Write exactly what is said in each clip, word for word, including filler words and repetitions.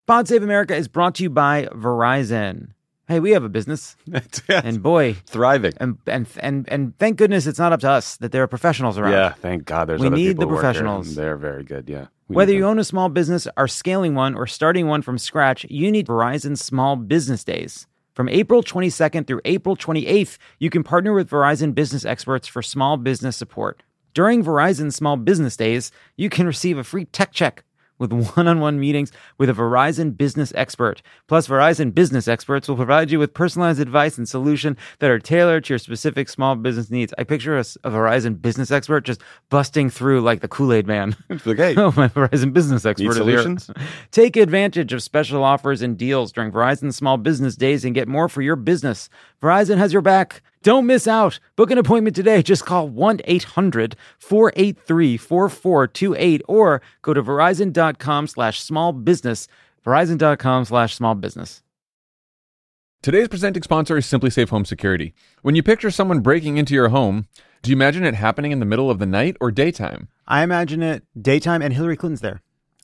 Pod Save America is brought to you by Verizon. Hey, we have a business, and boy, thriving. And and and and thank goodness it's not up to us that there are professionals around. Yeah, thank God. There's we other need people the who work professionals. here. They're very good. Yeah. We Whether need you them. own a small business, are scaling one, or starting one from scratch, you need Verizon Small Business Days. From April twenty-second through April twenty-eighth, you can partner with Verizon business experts for small business support. During Verizon Small Business Days, you can receive a free tech check with one-on-one meetings with a Verizon business expert. Plus, Verizon business experts will provide you with personalized advice and solutions that are tailored to your specific small business needs. I picture a, a Verizon business expert just busting through like the Kool-Aid man. It's like, hey, oh, my Verizon business expert need is solutions? here. Take advantage of special offers and deals during Verizon Small Business Days and get more for your business. Verizon has your back. Don't miss out. Book an appointment today. Just call one eight hundred four eight three four four two eight or go to verizon.com slash small business. Verizon.com slash small business. Today's presenting sponsor is SimpliSafe Home Security. When you picture someone breaking into your home, do you imagine it happening in the middle of the night or daytime? I imagine it daytime and Hillary Clinton's there.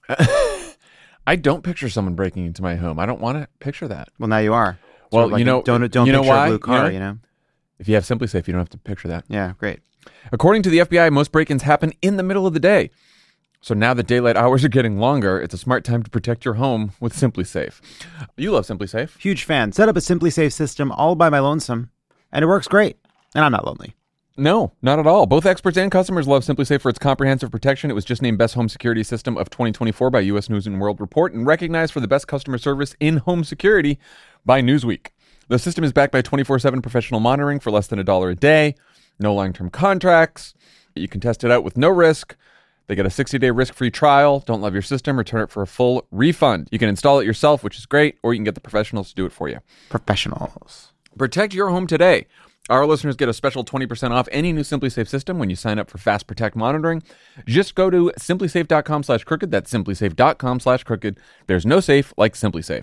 I don't picture someone breaking into my home. I don't want to picture that. Well, now you are. Well, Sort of like you know, a, don't don't you know picture why? a blue car, You know? you know? If you have SimpliSafe, you don't have to picture that. Yeah, great. According to the F B I, most break-ins happen in the middle of the day. So now that daylight hours are getting longer, it's a smart time to protect your home with SimpliSafe. You love SimpliSafe. Huge fan. Set up a SimpliSafe system all by my lonesome, and it works great. And I'm not lonely. No, not at all. Both experts and customers love SimpliSafe for its comprehensive protection. It was just named Best Home Security System of twenty twenty-four by U S News and World Report and recognized for the best customer service in home security by Newsweek. The system is backed by twenty-four seven professional monitoring for less than a dollar a day, no long-term contracts. You can test it out with no risk. They get a sixty-day risk-free trial. Don't love your system, return it for a full refund. You can install it yourself, which is great, or you can get the professionals to do it for you. Professionals. Protect your home today. Our listeners get a special twenty percent off any new SimpliSafe system when you sign up for Fast Protect monitoring. Just go to simplysafe.com slash crooked. That's simplysafe.com slash crooked. There's no safe like SimpliSafe.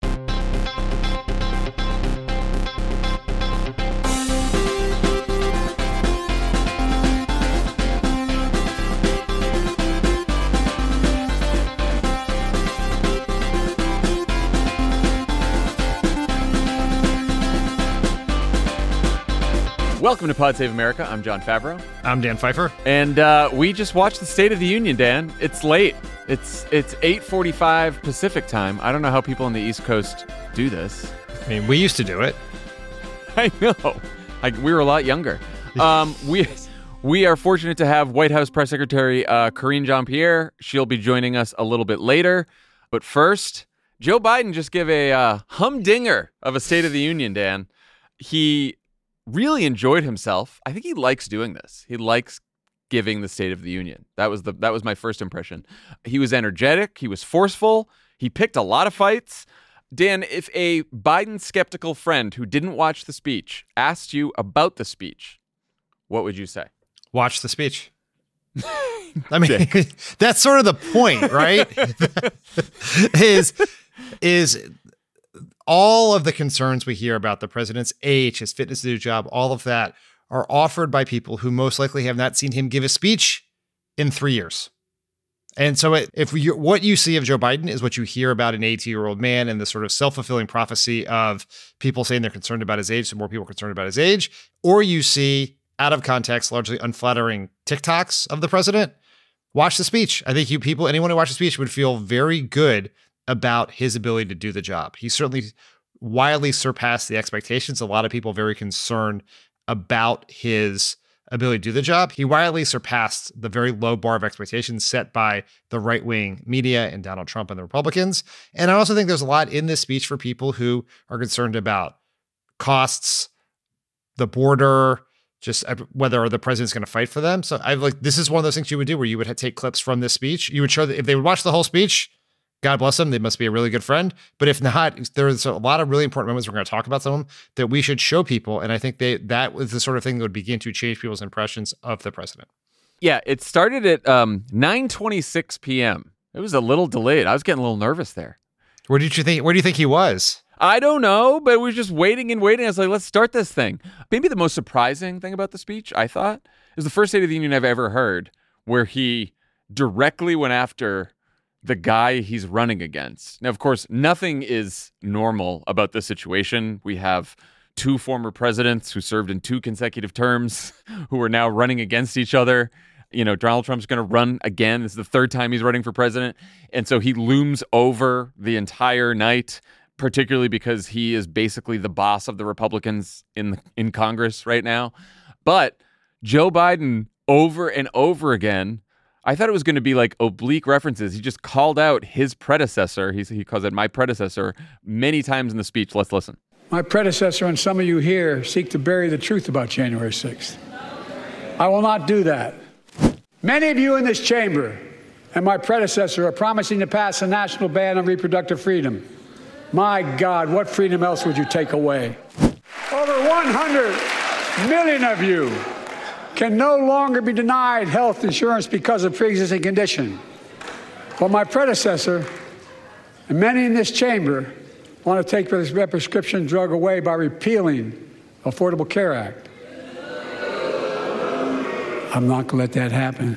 Welcome to Pod Save America. I'm John Favreau. I'm Dan Pfeiffer. And uh, we just watched the State of the Union, Dan. It's late. It's it's eight forty-five Pacific time. I don't know how people on the East Coast do this. I mean, we used to do it. I know. Like, we were a lot younger. Um, we we are fortunate to have White House Press Secretary uh, Karine Jean-Pierre. She'll be joining us a little bit later. But first, Joe Biden just gave a uh, humdinger of a State of the Union, Dan. He really enjoyed himself. I think he likes doing this. He likes giving the State of the Union. That was the that was my first impression. He was energetic. He was forceful. He picked a lot of fights. Dan, if a Biden skeptical friend who didn't watch the speech asked you about the speech, what would you say? Watch the speech. I mean, that's sort of the point, right? is is all of the concerns we hear about the president's age, his fitness to do the job, all of that are offered by people who most likely have not seen him give a speech in three years. And so it, if you, what you see of Joe Biden is what you hear about an eighty-year-old man and the sort of self-fulfilling prophecy of people saying they're concerned about his age, so more people are concerned about his age, or you see out of context, largely unflattering TikToks of the president. Watch the speech. I think you people, anyone who watched the speech would feel very good about his ability to do the job. He certainly wildly surpassed the expectations. A lot of people very concerned about his ability to do the job. He wildly surpassed the very low bar of expectations set by the right-wing media and Donald Trump and the Republicans. And I also think there's a lot in this speech for people who are concerned about costs, the border, just whether the president's going to fight for them. So I like this is one of those things you would do where you would take clips from this speech. You would show that if they would watch the whole speech, God bless them, they must be a really good friend. But if not, there's a lot of really important moments we're going to talk about some of them that we should show people. And I think they that was the sort of thing that would begin to change people's impressions of the president. Yeah, it started at um, nine twenty-six p.m. It was a little delayed. I was getting a little nervous there. Where did you think? Where do you think he was? I don't know, but we were just waiting and waiting. I was like, let's start this thing. Maybe the most surprising thing about the speech, I thought, is the first State of the Union I've ever heard where he directly went after the guy he's running against. Now, of course, nothing is normal about this situation. We have two former presidents who served in two consecutive terms who are now running against each other. You know, Donald Trump's going to run again. This is the third time he's running for president. And so he looms over the entire night, particularly because he is basically the boss of the Republicans in the, in Congress right now. But Joe Biden, over and over again, I thought it was going to be like oblique references. He just called out his predecessor. He, he calls it my predecessor many times in the speech. Let's listen. My predecessor and some of you here seek to bury the truth about January sixth. I will not do that. Many of you in this chamber and my predecessor are promising to pass a national ban on reproductive freedom. My God, what freedom else would you take away? Over one hundred million of you can no longer be denied health insurance because of pre-existing condition. But my predecessor and many in this chamber want to take this prescription drug away by repealing the Affordable Care Act. I'm not going to let that happen.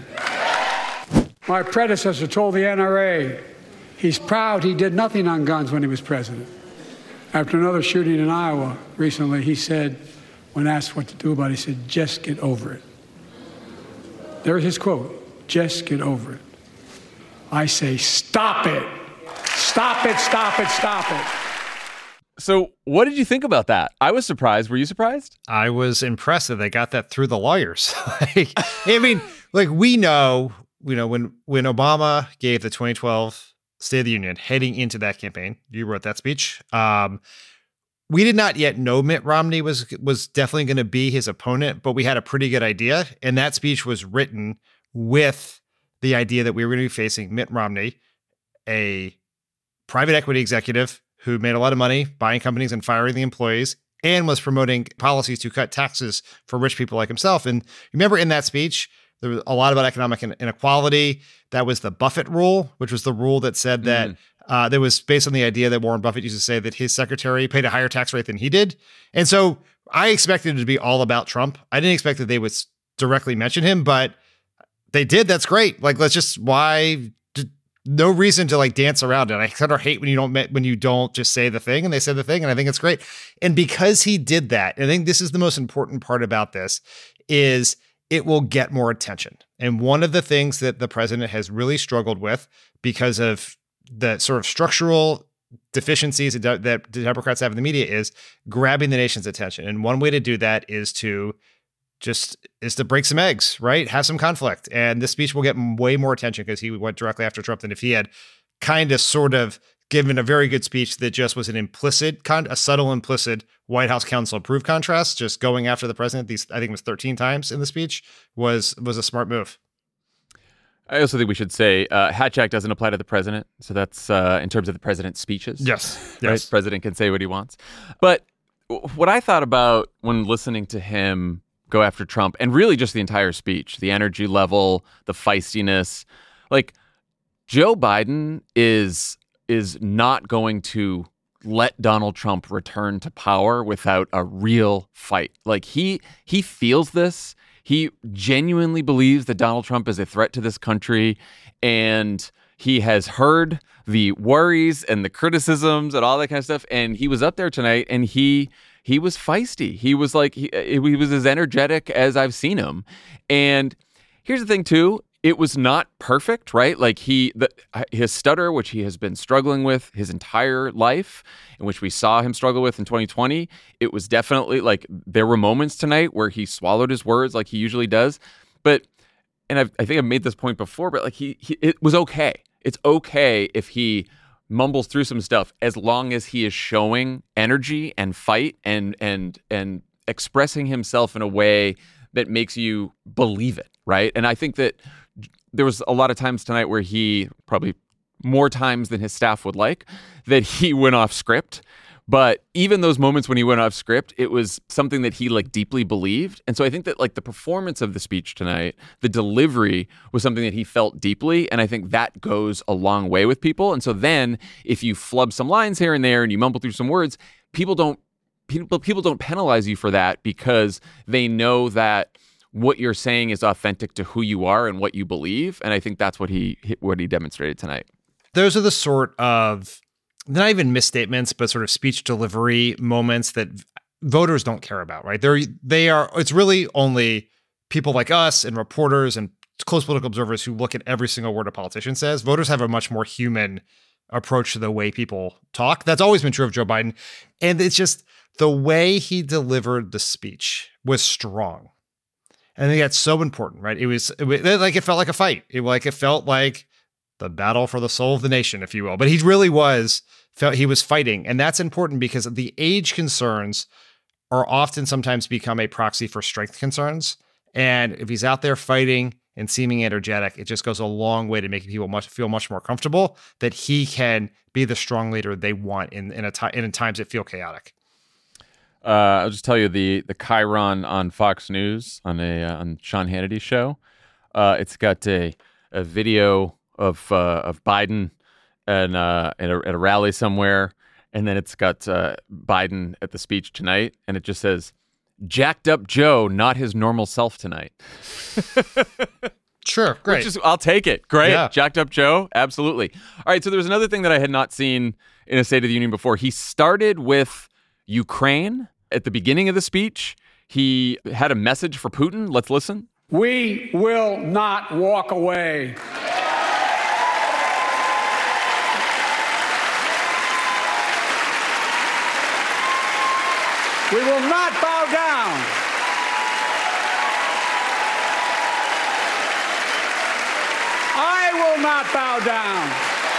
My predecessor told the N R A he's proud he did nothing on guns when he was president. After another shooting in Iowa recently, he said, when asked what to do about it, he said, just get over it. There's his quote, just get over it. I say, stop it. Stop it, stop it, stop it. So what did you think about that? I was surprised. Were you surprised? I was impressed that they got that through the lawyers. like, I mean, like we know, you know, when, when Obama gave the twenty twelve State of the Union, heading into that campaign, you wrote that speech. Um, we did not yet know Mitt Romney was was definitely going to be his opponent, but we had a pretty good idea. And that speech was written with the idea that we were going to be facing Mitt Romney, a private equity executive who made a lot of money buying companies and firing the employees, and was promoting policies to cut taxes for rich people like himself. And remember in that speech, there was a lot about economic inequality. That was the Buffett rule, which was the rule that said that mm. uh, that was based on the idea that Warren Buffett used to say that his secretary paid a higher tax rate than he did. And so I expected it to be all about Trump. I didn't expect that they would directly mention him, but they did. That's great. Like, let's just, why, no reason to like dance around it. I kind of hate when you don't, when you don't just say the thing, and they said the thing, and I think it's great. And because he did that, and I think this is the most important part about this, is it will get more attention. And one of the things that the president has really struggled with because of the sort of structural deficiencies that the Democrats have in the media is grabbing the nation's attention. And one way to do that is to just is to break some eggs, right? Have some conflict. And this speech will get way more attention because he went directly after Trump than if he had kind of sort of given a very good speech that just was an implicit, con- a subtle implicit White House counsel approved contrast, just going after the president. These, I think it was thirteen times in the speech, was was a smart move. I also think we should say uh, Hatch Act doesn't apply to the president. So that's uh, in terms of the president's speeches. Yes. Right? Yes. The president can say what he wants. But what I thought about when listening to him go after Trump, and really just the entire speech, the energy level, the feistiness, like Joe Biden is is not going to let Donald Trump return to power without a real fight. Like he he feels this. He genuinely believes that Donald Trump is a threat to this country, and he has heard the worries and the criticisms and all that kind of stuff. And he was up there tonight, and he he was feisty. He was like he, he was as energetic as I've seen him. And here's the thing, too. It was not perfect, right? Like he, the, his stutter, which he has been struggling with his entire life, in which we saw him struggle with in twenty twenty. It was definitely like there were moments tonight where he swallowed his words like he usually does. But, and I've, I think I've made this point before, but like he, he, it was okay. It's okay if he mumbles through some stuff as long as he is showing energy and fight and and and expressing himself in a way that makes you believe it, right? And I think that there was a lot of times tonight where he, probably more times than his staff would like, that he went off script. But even those moments when he went off script, it was something that he like deeply believed. And so I think that like the performance of the speech tonight, the delivery was something that he felt deeply. And I think that goes a long way with people. And so then if you flub some lines here and there and you mumble through some words, people don't people people don't penalize you for that because they know that what you're saying is authentic to who you are and what you believe. And I think that's what he what he demonstrated tonight. those are the sort of, not even misstatements, but sort of speech delivery moments that voters don't care about, right? They're, they are, it's really only people like us and reporters and close political observers who look at every single word a politician says. Voters have a much more human approach to the way people talk. That's always been true of Joe Biden. And it's just the way he delivered the speech was strong. And I think that's so important, right? It was, it was like, it felt like a fight. It like, it felt like the battle for the soul of the nation, if you will. But he really was, felt he was fighting. And that's important because the age concerns are often sometimes become a proxy for strength concerns. And if he's out there fighting and seeming energetic, it just goes a long way to making people much feel much more comfortable that he can be the strong leader they want in in a time in times that feel chaotic. Uh, I'll just tell you the the Chiron on Fox News on a uh, on Sean Hannity's show. Uh, it's got a a video of uh, of Biden and uh, at a, at a rally somewhere, and then it's got uh, Biden at the speech tonight, and it just says, "Jacked up Joe, not his normal self tonight." Sure, great. Which is, I'll take it. Great. Yeah. Jacked up Joe, absolutely. All right, so there was another thing that I had not seen in a State of the Union before. He started with Ukraine at the beginning of the speech. He had a message for Putin. Let's listen. We will not walk away. We will not bow down. I will not bow down.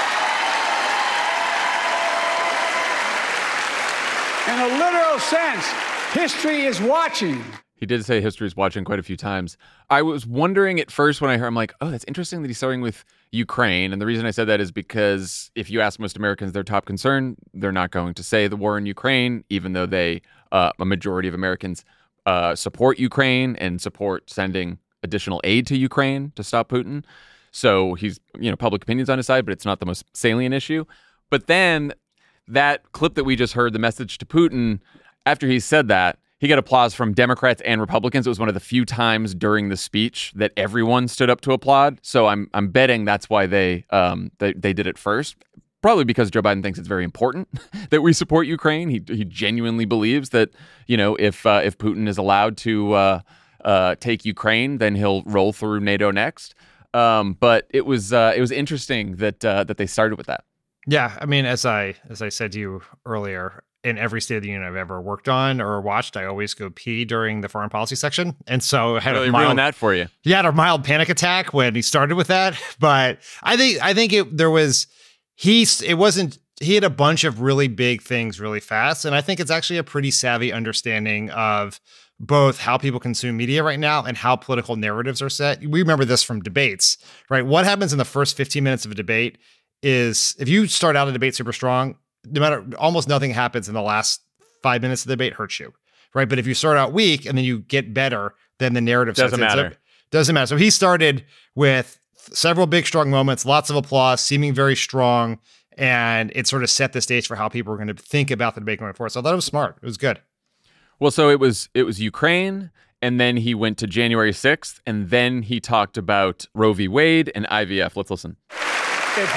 In a literal sense, history is watching. He did say history is watching quite a few times. I was wondering at first when I heard, I'm like, oh, that's interesting that he's starting with Ukraine. And the reason I said that is because if you ask most Americans their top concern, they're not going to say the war in Ukraine, even though they, uh, a majority of Americans uh, support Ukraine and support sending additional aid to Ukraine to stop Putin. So he's, you know, public opinion's on his side, but it's not the most salient issue. But then that clip that we just heard, the message to Putin, after he said that, he got applause from Democrats and Republicans. It was one of the few times during the speech that everyone stood up to applaud. So I'm I'm betting that's why they um they, they did it first. Probably because Joe Biden thinks it's very important that we support Ukraine. He he genuinely believes that, you know, if uh, if Putin is allowed to uh, uh, take Ukraine, then he'll roll through NATO next. Um, but it was uh, it was interesting that uh, that they started with that. Yeah, I mean, as I as I said to you earlier, in every State of the Union I've ever worked on or watched, I always go pee during the foreign policy section. And so I had Really a mild, ruined that for you. He had a mild panic attack when he started with that. But I think I think it there was he it wasn't he had a bunch of really big things really fast. And I think it's actually a pretty savvy understanding of both how people consume media right now and how political narratives are set. We remember this from debates, right? What happens in the first fifteen minutes of a debate is if you start out a debate super strong, no matter, almost nothing happens in the last five minutes of the debate hurts you, right? But if you start out weak and then you get better, then the narrative doesn't sets in. matter. So, doesn't matter. So he started with several big, strong moments, lots of applause, seeming very strong, and it sort of set the stage for how people were going to think about the debate going forward. So I thought it was smart. It was good. Well, so it was it was Ukraine, and then he went to January sixth, and then he talked about Roe v. Wade and I V F. Let's listen. If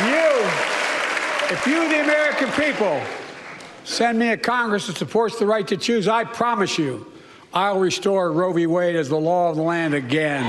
you, if you, the American people, send me a Congress that supports the right to choose, I promise you, I'll restore Roe v. Wade as the law of the land again.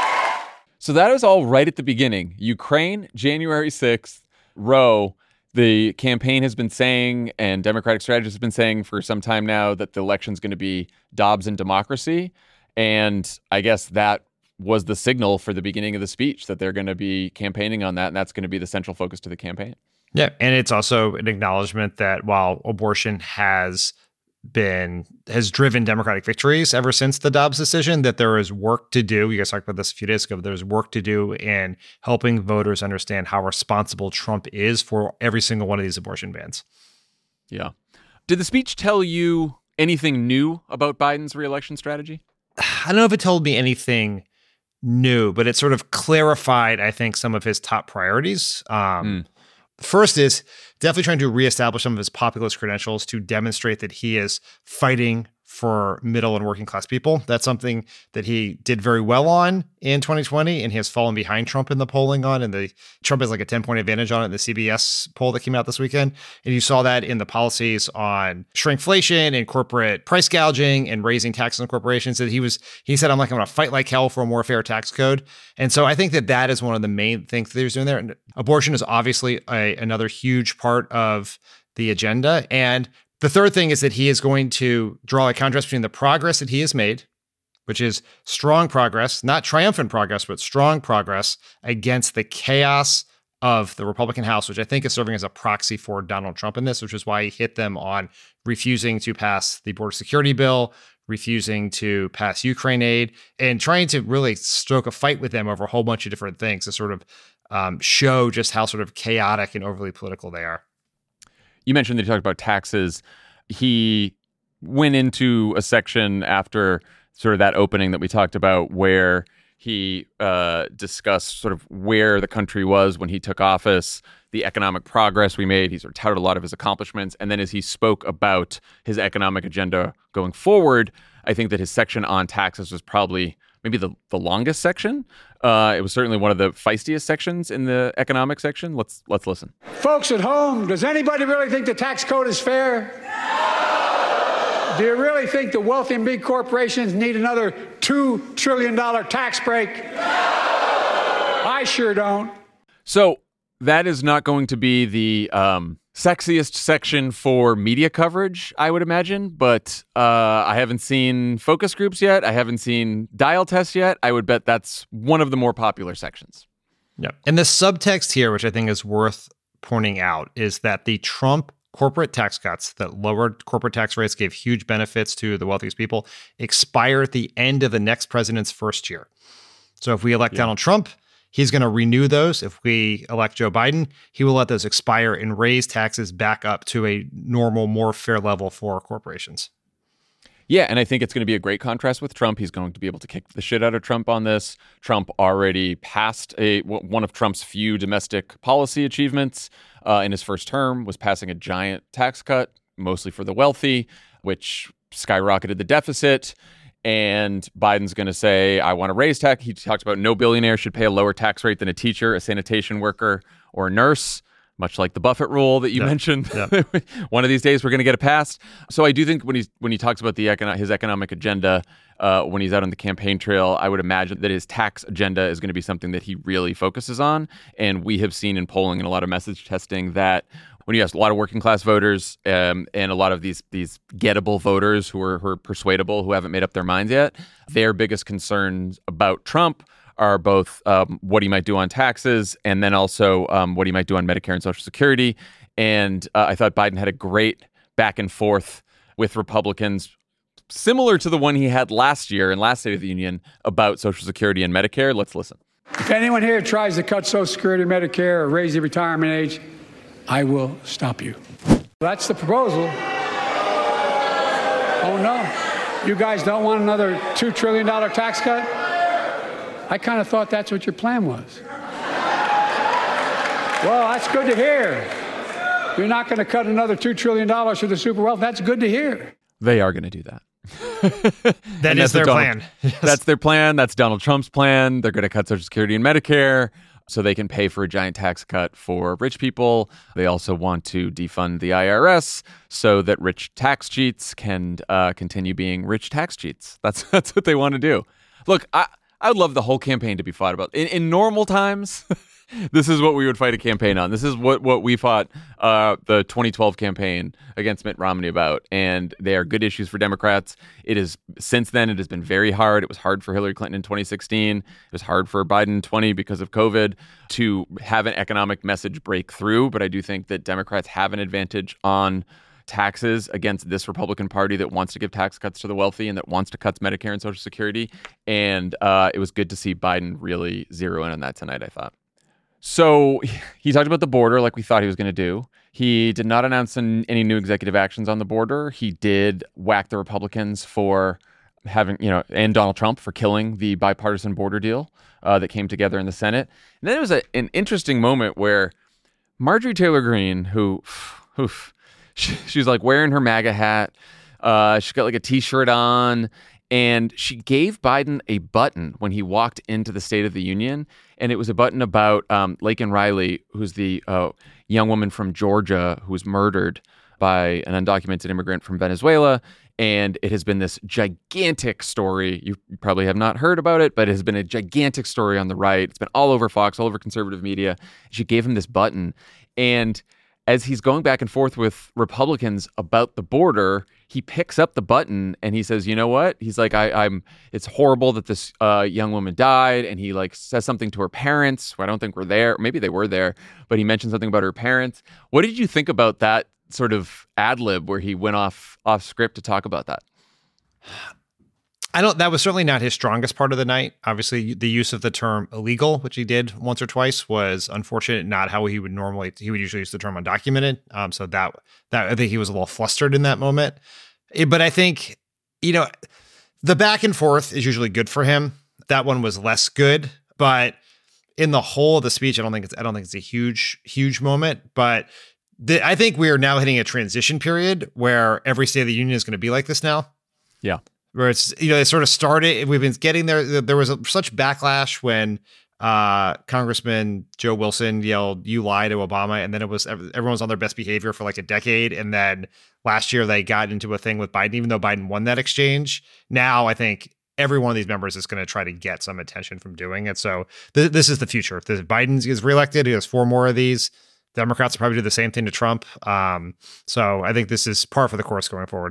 So that was all right at the beginning. Ukraine, January sixth, Roe. The campaign has been saying, and Democratic strategists have been saying for some time now, that the election's going to be Dobbs and democracy. And I guess that was the signal for the beginning of the speech, that they're going to be campaigning on that, and that's going to be the central focus to the campaign. Yeah, and it's also an acknowledgement that while abortion has been has driven Democratic victories ever since the Dobbs decision, that there is work to do. You guys talked about this a few days ago. But there's work to do in helping voters understand how responsible Trump is for every single one of these abortion bans. Yeah. Did the speech tell you anything new about Biden's reelection strategy? I don't know if it told me anything new, but it sort of clarified, I think, some of his top priorities. Um, mm. First is definitely trying to reestablish some of his populist credentials to demonstrate that he is fighting for middle and working class people. That's something that he did very well on in twenty twenty, and he has fallen behind Trump in the polling on, and the Trump has like a ten point advantage on it in the C B S poll that came out this weekend. And you saw that in the policies on shrinkflation and corporate price gouging and raising taxes on corporations. That he was, he said, I'm like, I'm going to fight like hell for a more fair tax code. And so I think that that is one of the main things that he was doing there. And abortion is obviously a, another huge part of the agenda. And the third thing is that he is going to draw a contrast between the progress that he has made, which is strong progress, not triumphant progress, but strong progress against the chaos of the Republican House, which I think is serving as a proxy for Donald Trump in this, which is why he hit them on refusing to pass the border security bill, refusing to pass Ukraine aid, and trying to really stoke a fight with them over a whole bunch of different things to sort of um, show just how sort of chaotic and overly political they are. You mentioned that he talked about taxes. He went into a section after sort of that opening that we talked about where he uh, discussed sort of where the country was when he took office, the economic progress we made. He sort of touted a lot of his accomplishments. And then as he spoke about his economic agenda going forward, I think that his section on taxes was probably maybe the, the longest section. Uh, it was certainly one of the feistiest sections in the economic section. Let's let's listen. Folks at home, does anybody really think the tax code is fair? No! Do you really think the wealthy and big corporations need another two trillion dollars tax break? No! I sure don't. So that is not going to be the um, sexiest section for media coverage, I would imagine. But uh, I haven't seen focus groups yet. I haven't seen dial tests yet. I would bet that's one of the more popular sections. Yeah. And the subtext here, which I think is worth pointing out, is that the Trump corporate tax cuts that lowered corporate tax rates, gave huge benefits to the wealthiest people, expire at the end of the next president's first year. So if we elect yeah. Donald Trump, he's going to renew those. If we elect Joe Biden, he will let those expire and raise taxes back up to a normal, more fair level for corporations. Yeah, and I think it's going to be a great contrast with Trump. He's going to be able to kick the shit out of Trump on this. Trump already passed a one of Trump's few domestic policy achievements uh, in his first term was passing a giant tax cut, mostly for the wealthy, which skyrocketed the deficit. And Biden's going to say, I want to raise tax. He talked about no billionaire should pay a lower tax rate than a teacher, a sanitation worker, or a nurse, much like the Buffett rule that you yeah. mentioned. Yeah. One of these days, we're going to get it passed. So I do think when he's when he talks about the econo- his economic agenda, uh, when he's out on the campaign trail, I would imagine that his tax agenda is going to be something that he really focuses on. And we have seen in polling and a lot of message testing that when you ask a lot of working class voters um, and a lot of these these gettable voters who are, who are persuadable, who haven't made up their minds yet, their biggest concerns about Trump are both um, what he might do on taxes and then also um, what he might do on Medicare and Social Security. And uh, I thought Biden had a great back and forth with Republicans, similar to the one he had last year in last State of the Union about Social Security and Medicare. Let's listen. If anyone here tries to cut Social Security, Medicare, or raise the retirement age, I will stop you. That's the proposal. Oh, no. You guys don't want another two trillion dollars tax cut? I kind of thought that's what your plan was. Well, that's good to hear. You're not going to cut another two trillion dollars for the super wealth. That's good to hear. They are going to do that. That is their Donald, plan. Yes. That's their plan. That's Donald Trump's plan. They're going to cut Social Security and Medicare so they can pay for a giant tax cut for rich people. They also want to defund the I R S so that rich tax cheats can uh, continue being rich tax cheats. That's that's what they want to do. Look, I, I would love the whole campaign to be fought about. In, in normal times, this is what we would fight a campaign on. This is what, what we fought uh, the twenty twelve campaign against Mitt Romney about. And they are good issues for Democrats. It is since then, it has been very hard. It was hard for Hillary Clinton in twenty sixteen. It was hard for Biden in twenty because of COVID to have an economic message break through. But I do think that Democrats have an advantage on taxes against this Republican Party that wants to give tax cuts to the wealthy and that wants to cut Medicare and Social Security. And uh, it was good to see Biden really zero in on that tonight, I thought. So he talked about the border like we thought he was going to do. He did not announce an, any new executive actions on the border. He did whack the Republicans for having, you know, and Donald Trump for killing the bipartisan border deal uh, that came together in the Senate. And then it was a, an interesting moment where Marjorie Taylor Greene, who, oof, she, she's like wearing her MAGA hat, Uh, she's got like a T-shirt on. And she gave Biden a button when he walked into the State of the Union. And it was a button about um, Laken Riley, who's the uh, young woman from Georgia who was murdered by an undocumented immigrant from Venezuela. And it has been this gigantic story. You probably have not heard about it, but it has been a gigantic story on the right. It's been all over Fox, all over conservative media. She gave him this button. And as he's going back and forth with Republicans about the border, he picks up the button and he says, you know what? He's like, I, I'm, it's horrible that this uh, young woman died. And he like says something to her parents, who I don't think were there. Maybe they were there, but he mentioned something about her parents. What did you think about that sort of ad lib where he went off off script to talk about that? I don't, that was certainly not his strongest part of the night. Obviously, the use of the term illegal, which he did once or twice, was unfortunate, not how he would normally, he would usually use the term undocumented. Um, so that, that I think he was a little flustered in that moment. It, but I think, you know, the back and forth is usually good for him. That one was less good, but in the whole of the speech, I don't think it's, I don't think it's a huge, huge moment, but the, I think we are now hitting a transition period where every State of the Union is going to be like this now. Yeah. Where it's, you know, it sort of started, we've been getting there. There was a, such backlash when uh, Congressman Joe Wilson yelled, "You lie to Obama." And then it was, everyone was on their best behavior for like a decade. And then last year they got into a thing with Biden, even though Biden won that exchange. Now I think every one of these members is going to try to get some attention from doing it. So th- this is the future. If Biden is reelected, he has four more of these. Democrats will probably do the same thing to Trump. Um, so I think this is par for the course going forward.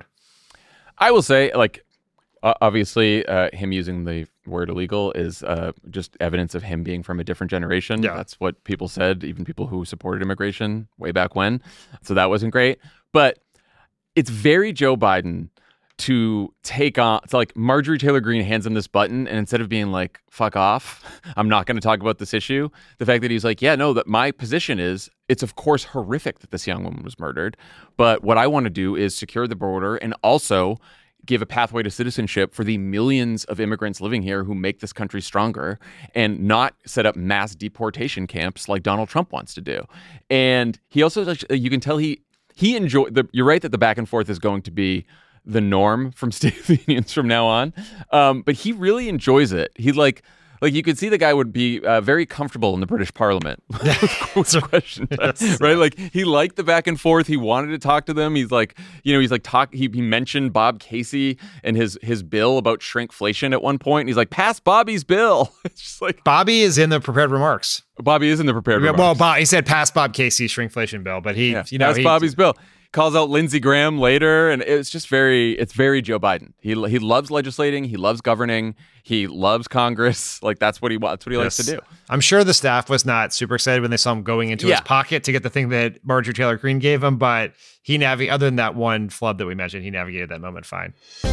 I will say, like, Uh, obviously, uh, him using the word illegal is uh, just evidence of him being from a different generation. Yeah. That's what people said, even people who supported immigration way back when. So that wasn't great. But it's very Joe Biden to take on, it's like Marjorie Taylor Greene hands him this button, and instead of being like, fuck off, I'm not going to talk about this issue, the fact that he's like, yeah, no, that my position is, it's of course horrific that this young woman was murdered. But what I want to do is secure the border and also give a pathway to citizenship for the millions of immigrants living here who make this country stronger, and not set up mass deportation camps like Donald Trump wants to do. And he also, you can tell he he enjoy the. You're right that the back and forth is going to be the norm from State of the Unions from now on, um, but he really enjoys it. He like. Like, you could see the guy would be uh, very comfortable in the British Parliament with question, yes. Right? Like, he liked the back and forth. He wanted to talk to them. He's like, you know, he's like, talk. He, he mentioned Bob Casey and his his bill about shrinkflation at one point. And he's like, pass Bobby's bill. It's just like, Bobby is in the prepared remarks. Bobby is in the prepared yeah, remarks. Well, Bob, he said pass Bob Casey's shrinkflation bill, but he, yeah, you know, pass he, Bobby's bill. Calls out Lindsey Graham later, and it's just very, it's very Joe Biden. He he loves legislating, he loves governing, he loves Congress. Like, that's what he wants, that's what he yes. likes to do. I'm sure the staff was not super excited when they saw him going into yeah. his pocket to get the thing that Marjorie Taylor Greene gave him, but he navigated, other than that one flub that we mentioned, he navigated that moment fine.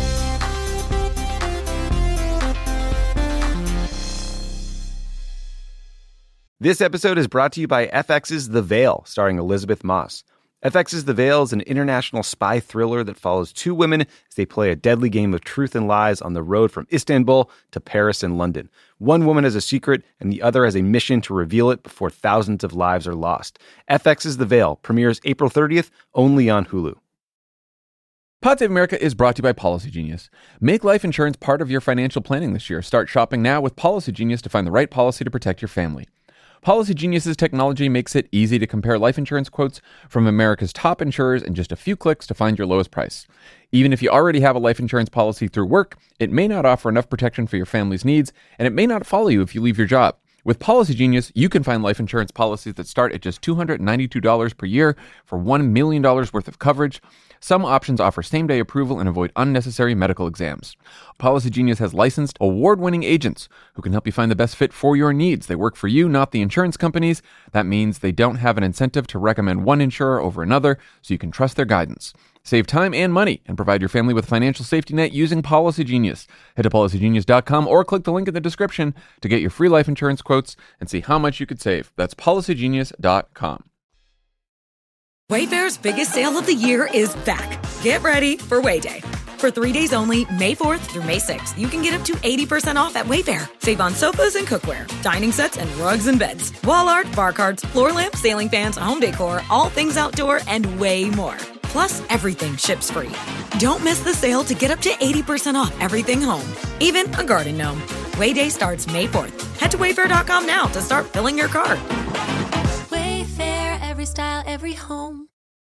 This episode is brought to you by F X's The Veil, starring Elizabeth Moss. F X's The Veil is an international spy thriller that follows two women as they play a deadly game of truth and lies on the road from Istanbul to Paris and London. One woman has a secret, and the other has a mission to reveal it before thousands of lives are lost. F X's The Veil premieres April thirtieth, only on Hulu. Pod Save America is brought to you by Policy Genius. Make life insurance part of your financial planning this year. Start shopping now with Policy Genius to find the right policy to protect your family. Policy Genius's technology makes it easy to compare life insurance quotes from America's top insurers in just a few clicks to find your lowest price. Even if you already have a life insurance policy through work, it may not offer enough protection for your family's needs, and it may not follow you if you leave your job. With Policy Genius, you can find life insurance policies that start at just two hundred ninety-two dollars per year for one million dollars worth of coverage. Some options offer same-day approval and avoid unnecessary medical exams. Policy Genius has licensed, award-winning agents who can help you find the best fit for your needs. They work for you, not the insurance companies. That means they don't have an incentive to recommend one insurer over another, so you can trust their guidance. Save time and money and provide your family with a financial safety net using Policy Genius. Head to policy genius dot com or click the link in the description to get your free life insurance quotes and see how much you could save. That's policy genius dot com. Wayfair's biggest sale of the year is back. Get ready for Wayday. For three days only, May fourth through May sixth, you can get up to eighty percent off at Wayfair. Save on sofas and cookware, dining sets and rugs and beds, wall art, bar cards, floor lamps, ceiling fans, home decor, all things outdoor, and way more. Plus, everything ships free. Don't miss the sale to get up to eighty percent off everything home, even a garden gnome. Wayday starts May fourth. Head to wayfair dot com now to start filling your cart. Wayfair, every style, every home.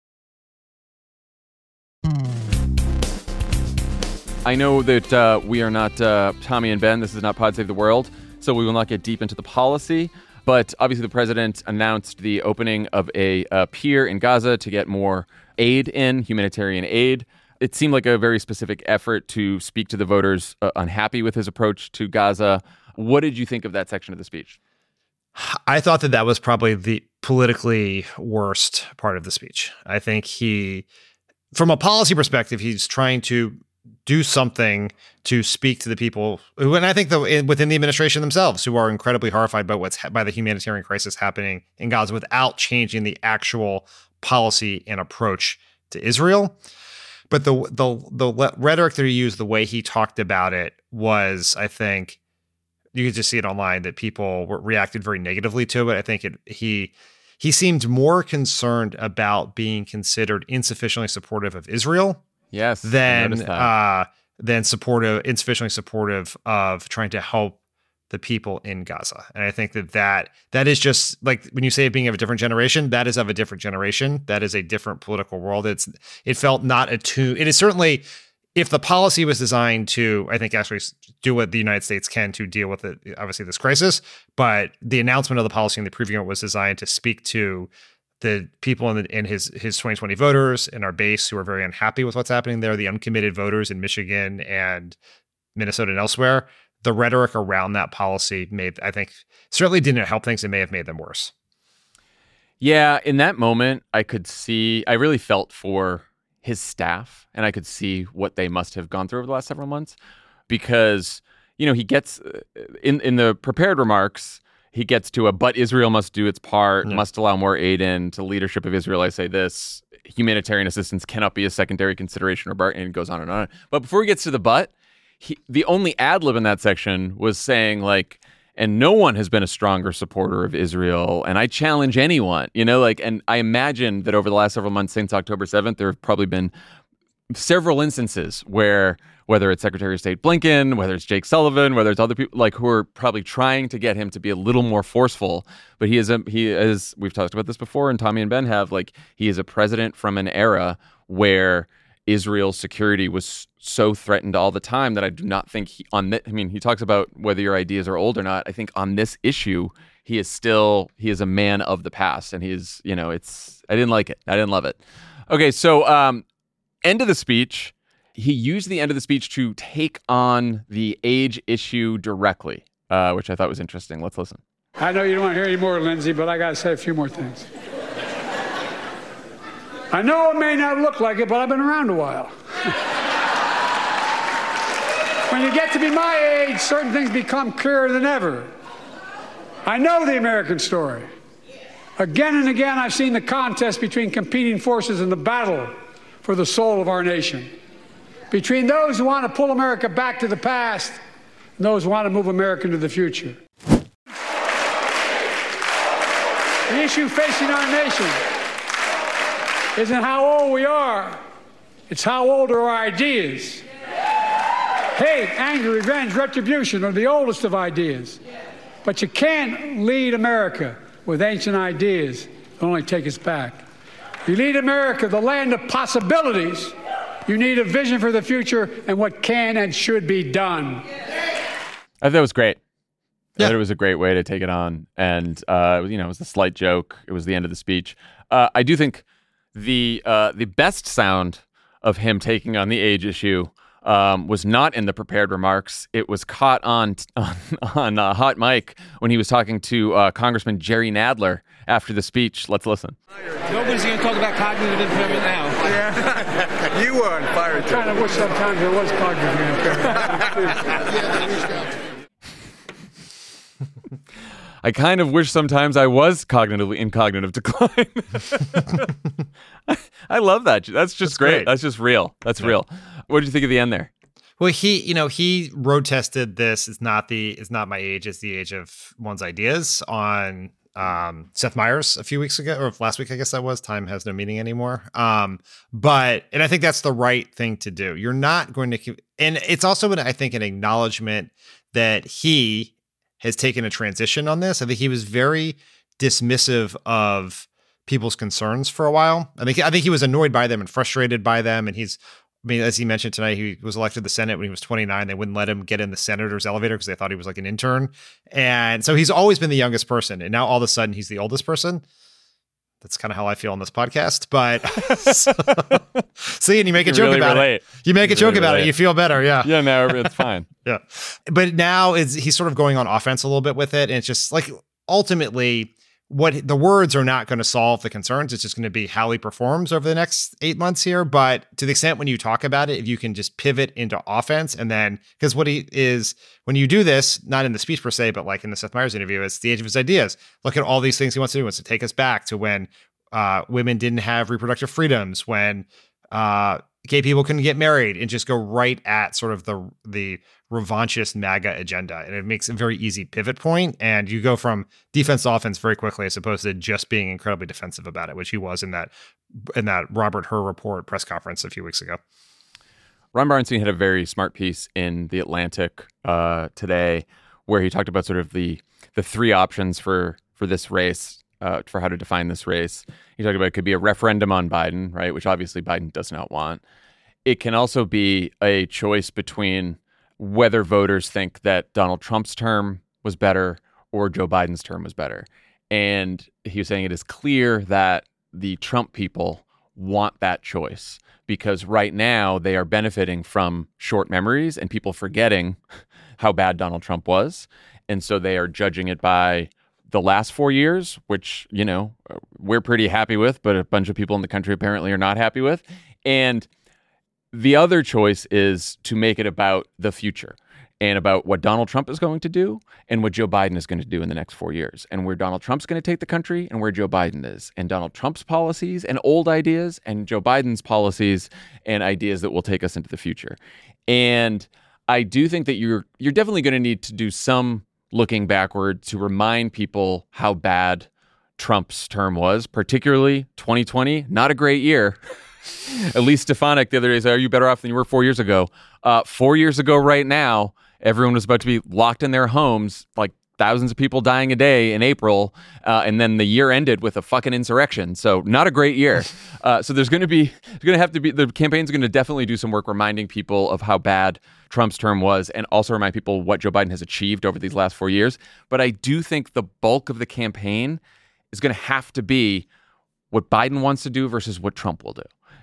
I know that uh, we are not uh, Tommy and Ben. This is not Pod Save the World, so we will not get deep into the policy. But obviously the president announced the opening of a uh, pier in Gaza to get more aid in, humanitarian aid. It seemed like a very specific effort to speak to the voters uh, unhappy with his approach to Gaza. What did you think of that section of the speech? I thought that that was probably the politically worst part of the speech. I think he, from a policy perspective, he's trying to do something to speak to the people who, and I think the, within the administration themselves, who are incredibly horrified by what's by the humanitarian crisis happening in Gaza, without changing the actual policy and approach to Israel. But the the the rhetoric that he used, the way he talked about it, was, I think, you could just see it online that people were, reacted very negatively to it. I think it he he seemed more concerned about being considered insufficiently supportive of Israel. Yes, than uh, than supportive, insufficiently supportive of trying to help the people in Gaza. And I think that that, that is just like when you say being of a different generation, that is of a different generation. That is a different political world. It's it felt not attuned. It is certainly, if the policy was designed to, I think, actually do what the United States can to deal with it, obviously this crisis, but the announcement of the policy and the preview was designed to speak to the people in, the, in his his twenty twenty voters in our base who are very unhappy with what's happening there, the uncommitted voters in Michigan and Minnesota and elsewhere. The rhetoric around that policy made, I think, certainly didn't help things. It may have made them worse. Yeah, in that moment, I could see, I really felt for his staff, and I could see what they must have gone through over the last several months, because, you know, he gets, in, in the prepared remarks, he gets to a, but Israel must do its part, yeah. must allow more aid in to leadership of Israel. I say this, humanitarian assistance cannot be a secondary consideration or bargain, and it goes on and on. But before he gets to the but, he, the only ad lib in that section was saying, like, and no one has been a stronger supporter of Israel, and I challenge anyone, you know, like, and I imagine that over the last several months since October seventh, there have probably been several instances where, whether it's Secretary of State Blinken, whether it's Jake Sullivan, whether it's other people, like, who are probably trying to get him to be a little more forceful. But he is, a, he is, we've talked about this before, and Tommy and Ben have, like, he is a president from an era where Israel's security was so threatened all the time that I do not think he, on this, I mean, he talks about whether your ideas are old or not. I think on this issue, he is still, he is a man of the past, and he is, you know, it's, I didn't like it. I didn't love it. Okay. So, um, end of the speech, he used the end of the speech to take on the age issue directly, uh, which I thought was interesting. Let's listen. I know you don't want to hear any more, Lindsey, but I got to say a few more things. I know it may not look like it, but I've been around a while. When you get to be my age, certain things become clearer than ever. I know the American story. Again and again, I've seen the contest between competing forces in the battle for the soul of our nation. Between those who want to pull America back to the past and those who want to move America into the future. The issue facing our nation isn't how old we are, it's how old are our ideas. Hate, anger, revenge, retribution are the oldest of ideas. But you can't lead America with ancient ideas that only take us back. You lead America, the land of possibilities. You need a vision for the future and what can and should be done. I thought it was great. Yeah. I thought it was a great way to take it on. And, uh, you know, it was a slight joke. It was the end of the speech. Uh, I do think the uh, the best sound of him taking on the age issue um, was not in the prepared remarks. It was caught on on, on uh, Hot Mic when he was talking to uh, Congressman Jerry Nadler after the speech. Let's listen. Nobody's going to talk about cognitive impairment now. Yeah, you were on fire. I kind of wish sometimes there was cognitive impairment. I kind of wish sometimes I was cognitively in cognitive decline. I love that. That's just That's great. great. That's just real. That's yeah. real. What did you think of the end there? Well, he, you know, he road tested this. It's not the, it's not my age. It's the age of one's ideas on um, Seth Meyers a few weeks ago, or last week, I guess that was. Time has no meaning anymore. Um, but, and I think that's the right thing to do. You're not going to, and it's also, I think, an acknowledgement that he has taken a transition on this. I think he was very dismissive of people's concerns for a while. I think, I think he was annoyed by them and frustrated by them. And he's, I mean, as he mentioned tonight, he was elected to the Senate when he was twenty-nine. They wouldn't let him get in the senator's elevator because they thought he was like an intern. And so he's always been the youngest person. And now all of a sudden he's the oldest person. That's kind of how I feel on this podcast. But so, see, and you make a You joke really about relate. it. You make You a joke really about relate. it. You feel better. Yeah. Yeah, no, it's fine. Yeah. But now it's, he's sort of going on offense a little bit with it. And it's just like, ultimately, what the words are not going to solve the concerns. It's just going to be how he performs over the next eight months here. But to the extent when you talk about it, if you can just pivot into offense, and then, because what he is, when you do this, not in the speech per se, but like in the Seth Meyers interview, it's the age of his ideas. Look at all these things he wants to do. He wants to take us back to when uh, women didn't have reproductive freedoms, when uh, gay people couldn't get married, and just go right at sort of the the revanchist MAGA agenda. And it makes a very easy pivot point. And you go from defense to offense very quickly, as opposed to just being incredibly defensive about it, which he was in that in that Robert Hur report press conference a few weeks ago. Ron Bernstein had a very smart piece in The Atlantic uh, today, where he talked about sort of the the three options for for this race, uh, for how to define this race. He talked about it could be a referendum on Biden, right, which obviously Biden does not want. It can also be a choice between whether voters think that Donald Trump's term was better or Joe Biden's term was better. And he was saying it is clear that the Trump people want that choice, because right now they are benefiting from short memories and people forgetting how bad Donald Trump was. And so they are judging it by the last four years, which, you know, we're pretty happy with, but a bunch of people in the country apparently are not happy with. And the other choice is to make it about the future and about what Donald Trump is going to do and what Joe Biden is going to do in the next four years, and where Donald Trump's going to take the country and where Joe Biden is, and Donald Trump's policies and old ideas and Joe Biden's policies and ideas that will take us into the future. And I do think that you're you're definitely going to need to do some looking backward to remind people how bad Trump's term was, particularly twenty twenty, not a great year. Elise Stefanik the other day said, "Are you better off than you were four years ago?" Uh, four years ago right now, everyone was about to be locked in their homes, like thousands of people dying a day in April. Uh, and then the year ended with a fucking insurrection. So not a great year. Uh, so there's going to be, there's going to have to be, the campaign's going to definitely do some work reminding people of how bad Trump's term was, and also remind people what Joe Biden has achieved over these last four years. But I do think the bulk of the campaign is going to have to be what Biden wants to do versus what Trump will do.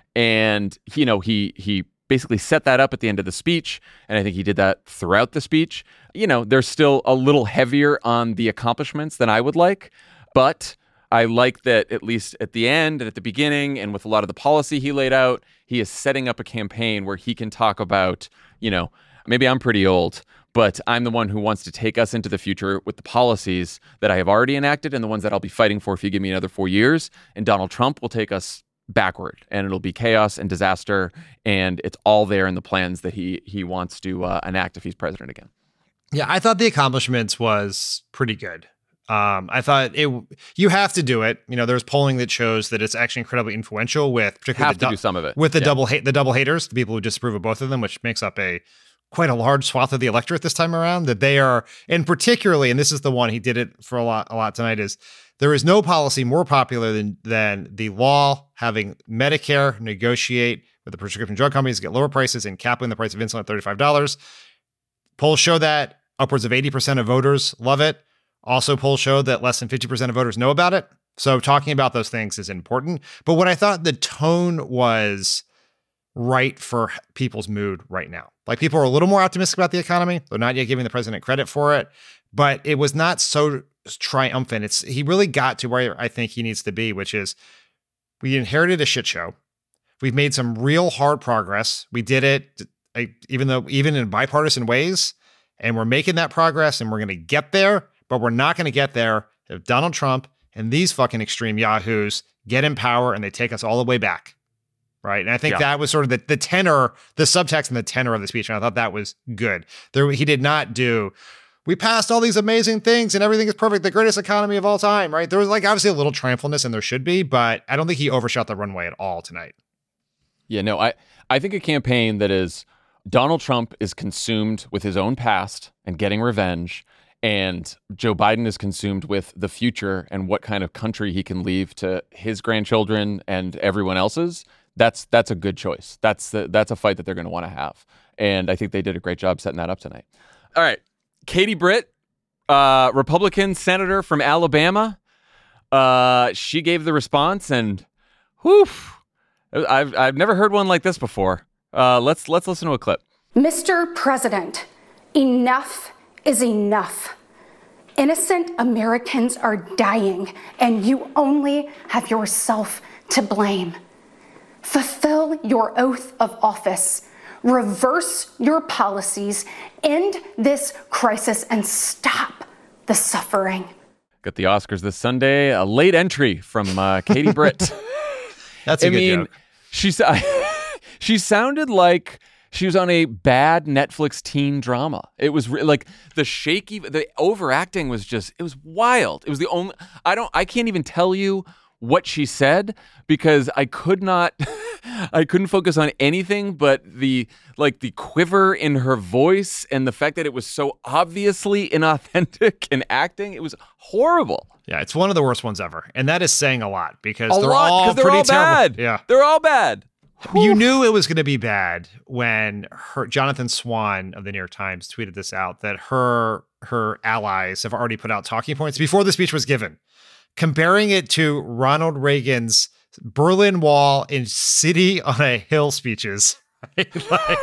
And, you know, he he basically set that up at the end of the speech. And I think he did that throughout the speech. You know, they're still a little heavier on the accomplishments than I would like. But I like that at least at the end and at the beginning, and with a lot of the policy he laid out, he is setting up a campaign where he can talk about, you know, maybe I'm pretty old, but I'm the one who wants to take us into the future with the policies that I have already enacted and the ones that I'll be fighting for if you give me another four years. And Donald Trump will take us backward, and it'll be chaos and disaster, and it's all there in the plans that he he wants to uh, enact if he's president again. Yeah, I thought the accomplishments was pretty good. Um, I thought it. You have to do it. You know, there's polling that shows that it's actually incredibly influential with particularly Have the to do some of it with the yeah. double hate the double haters, the people who disapprove of both of them, which makes up a quite a large swath of the electorate this time around. That they are, and particularly, and this is the one he did it for a lot a lot tonight, is there is no policy more popular than than the law having Medicare negotiate with the prescription drug companies to get lower prices and capping the price of insulin at thirty-five dollars. Polls show that upwards of eighty percent of voters love it. Also, polls show that less than fifty percent of voters know about it. So talking about those things is important. But what I thought the tone was right for people's mood right now. Like, people are a little more optimistic about the economy. They're not yet giving the president credit for it, but it was not so triumphant. It's he really got to where I think he needs to be, which is we inherited a shit show. We've made some real hard progress. We did it, I, even though even in bipartisan ways, and we're making that progress, and we're going to get there, but we're not going to get there if Donald Trump and these fucking extreme yahoos get in power and they take us all the way back. Right. And I think yeah. that was sort of the, the tenor, the subtext and the tenor of the speech. And I thought that was good. There, he did not do, we passed all these amazing things and everything is perfect, the greatest economy of all time, right? There was like obviously a little triumphantness, and there should be, but I don't think he overshot the runway at all tonight. Yeah, no, I, I think a campaign that is Donald Trump is consumed with his own past and getting revenge, and Joe Biden is consumed with the future and what kind of country he can leave to his grandchildren and everyone else's. That's that's a good choice. That's the, that's a fight that they're going to want to have. And I think they did a great job setting that up tonight. All right. Katie Britt, uh, Republican senator from Alabama. Uh, she gave the response, and whew, I've I've never heard one like this before. Uh, let's let's listen to a clip. Mister President, enough is enough. Innocent Americans are dying, and you only have yourself to blame. Fulfill your oath of office. Reverse your policies, end this crisis, and stop the suffering. Got the Oscars this Sunday. A late entry from uh, Katie Britt. That's a I good mean, joke. She, she sounded like she was on a bad Netflix teen drama. It was re- like the shaky, the overacting was just, it was wild. It was the only, I don't, I can't even tell you what she said because I could not, I couldn't focus on anything but the, like the quiver in her voice and the fact that it was so obviously inauthentic in acting. It was horrible. Yeah, it's one of the worst ones ever. And that is saying a lot because A they're lot, all 'cause they're pretty all terrible. bad. Yeah. They're all bad. You knew it was going to be bad when her Jonathan Swan of the New York Times tweeted this out, that her her allies have already put out talking points before the speech was given, comparing it to Ronald Reagan's Berlin Wall and City on a Hill speeches. Right? Like,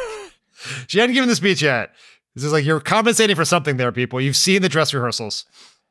she hadn't given the speech yet. This is like, you're compensating for something there, people. You've seen the dress rehearsals.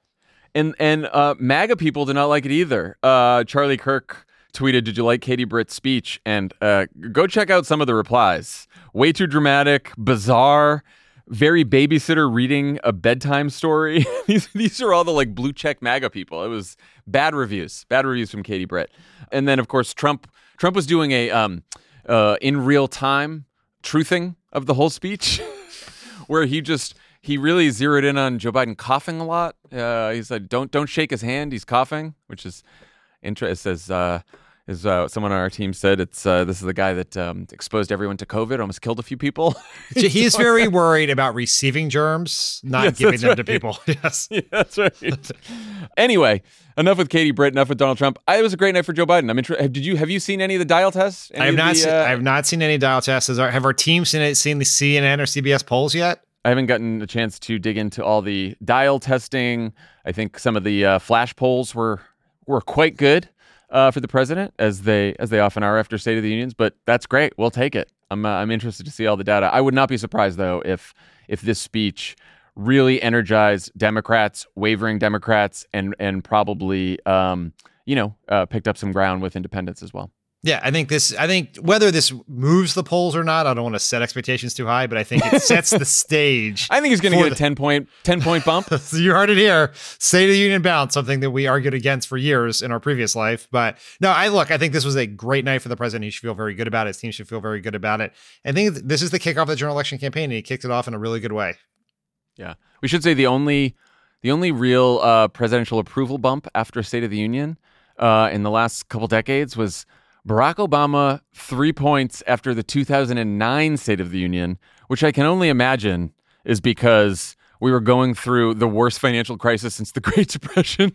And and uh, MAGA people did not like it either. Uh, Charlie Kirk tweeted, "Did you like Katie Britt's speech?" And uh, go check out some of the replies. Way too dramatic, bizarre, very babysitter reading a bedtime story. these these are all the like blue check MAGA people. It was bad reviews, bad reviews from Katie Britt. And then of course Trump Trump was doing a um, uh, in real time truthing of the whole speech, where he just. He really zeroed in on Joe Biden coughing a lot. Uh, he said, "Don't don't shake his hand. He's coughing," which is interesting. As uh, as uh, someone on our team said, it's uh, this is the guy that um, exposed everyone to COVID, almost killed a few people. He's very worried about receiving germs, not Yes, giving that's them right. to people. Yes, Yeah, that's right. Anyway, enough with Katie Britt. Enough with Donald Trump. I, it was a great night for Joe Biden. I'm interested. Did you have you seen any of the dial tests? Any I have of not. the, seen, uh, I have not seen any dial tests. Has our- Have our team seen it, seen the C N N or C B S polls yet? I haven't gotten a chance to dig into all the dial testing. I think some of the uh, flash polls were were quite good uh, for the president, as they as they often are after State of the Unions. But that's great. We'll take it. I'm uh, I'm interested to see all the data. I would not be surprised though if if this speech really energized Democrats, wavering Democrats, and and probably um, you know uh, picked up some ground with independents as well. Yeah, I think this, I think whether this moves the polls or not, I don't want to set expectations too high, but I think it sets the stage. I think he's going to for get a the- ten point ten point bump. So you heard it here. State of the Union bounce, something that we argued against for years in our previous life. But no, I look, I think this was a great night for the president. He should feel very good about it. His team should feel very good about it. I think this is the kickoff of the general election campaign, and he kicked it off in a really good way. Yeah, we should say the only the only real uh, presidential approval bump after State of the Union uh, in the last couple decades was Barack Obama three points after the two thousand nine State of the Union, which I can only imagine is because we were going through the worst financial crisis since the Great Depression,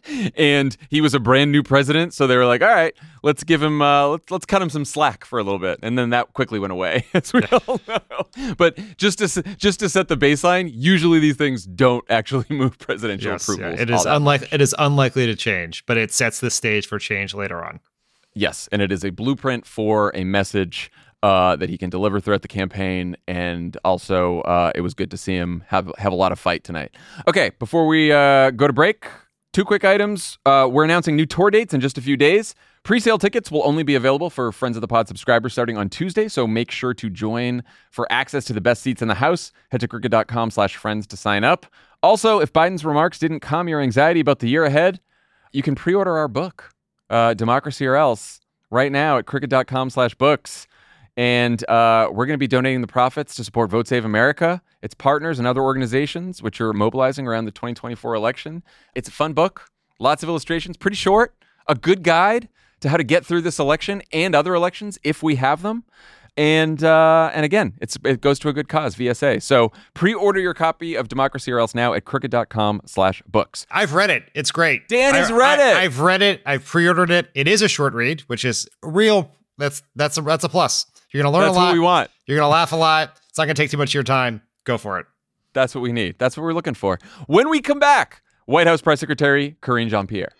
and he was a brand new president. So they were like, "All right, let's give him, uh, let's let's cut him some slack for a little bit," and then that quickly went away, as we all know. But just to s- just to set the baseline, usually these things don't actually move presidential Yes, yeah, approvals. it all is that unlikely. much. It is unlikely to change, but it sets the stage for change later on. Yes, and it is a blueprint for a message uh, that he can deliver throughout the campaign, and also uh, it was good to see him have have a lot of fight tonight. Okay, before we uh, go to break, two quick items. Uh, we're announcing new tour dates in just a few days. Pre-sale tickets will only be available for Friends of the Pod subscribers starting on Tuesday, so make sure to join for access to the best seats in the house. Head to cricket.com slash friends to sign up. Also, if Biden's remarks didn't calm your anxiety about the year ahead, you can pre-order our book. Uh, Democracy or Else, right now at cricket.com slash books. And uh, we're going to be donating the profits to support Vote Save America, its partners, and other organizations which are mobilizing around the twenty twenty-four election. It's a fun book, lots of illustrations, pretty short, a good guide to how to get through this election and other elections if we have them. And uh, and again, it's it goes to a good cause, V S A. So pre-order your copy of Democracy or Else now at crooked.com slash books. I've read it. It's great. Dan has I, read I, it. I've read it. I've pre-ordered it. It is a short read, which is real. That's that's a that's a plus. You're gonna learn That's a lot. what we want. You're gonna laugh a lot. It's not gonna take too much of your time. Go for it. That's what we need. That's what we're looking for. When we come back, White House Press Secretary Karine Jean-Pierre.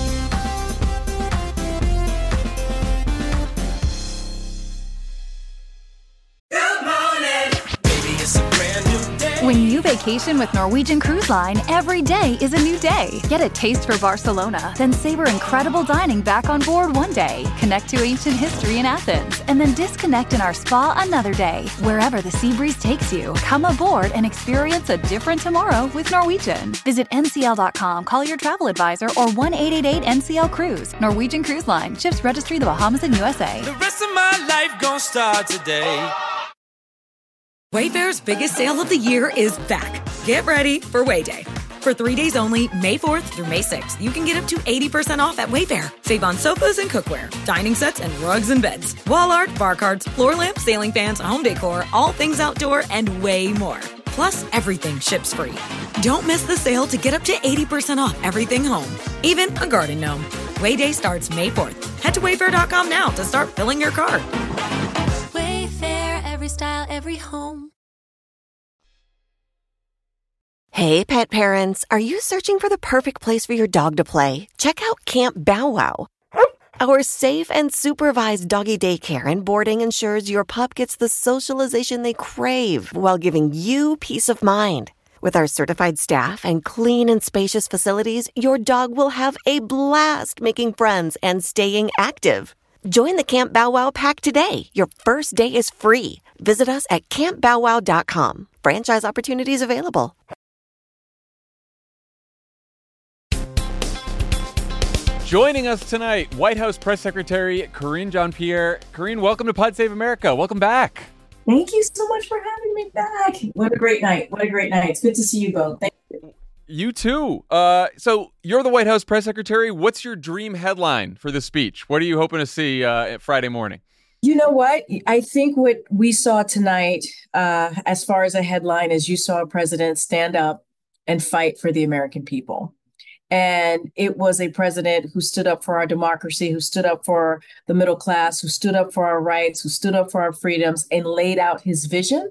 When you vacation with Norwegian Cruise Line, every day is a new day. Get a taste for Barcelona, then savor incredible dining back on board one day. Connect to ancient history in Athens, and then disconnect in our spa another day. Wherever the sea breeze takes you, come aboard and experience a different tomorrow with Norwegian. Visit N C L dot com, call your travel advisor, or one eight eight eight N C L Cruise. Norwegian Cruise Line. Ships registry the Bahamas and U S A. The rest of my life gon' start today. Wayfair's biggest sale of the year is back. Get ready for Way Day. For three days only, May fourth through May sixth, you can get up to eighty percent off at Wayfair. Save on sofas and cookware, dining sets and rugs and beds, wall art, bar cards, floor lamps, ceiling fans, home decor, all things outdoor, and way more. Plus, everything ships free. Don't miss the sale to get up to eighty percent off everything home, even a garden gnome. Way Day starts May fourth. Head to wayfair dot com now to start filling your cart. Wayfair, every style, every home. Hey, pet parents, are you searching for the perfect place for your dog to play? Check out Camp Bow Wow. Our safe and supervised doggy daycare and boarding ensures your pup gets the socialization they crave while giving you peace of mind. With our certified staff and clean and spacious facilities, your dog will have a blast making friends and staying active. Join the Camp Bow Wow pack today. Your first day is free. Visit us at camp bow wow dot com. Franchise opportunities available. Joining us tonight, White House Press Secretary Karine Jean-Pierre. Karine, welcome to Pod Save America. Welcome back. Thank you so much for having me back. What a great night. What a great night. It's good to see you both. Thank you. You too. Uh, so you're the White House Press Secretary. What's your dream headline for the speech? What are you hoping to see uh, at Friday morning? You know what? I think what we saw tonight, uh, as far as a headline, is you saw a president stand up and fight for the American people. And it was a president who stood up for our democracy, who stood up for the middle class, who stood up for our rights, who stood up for our freedoms, and laid out his vision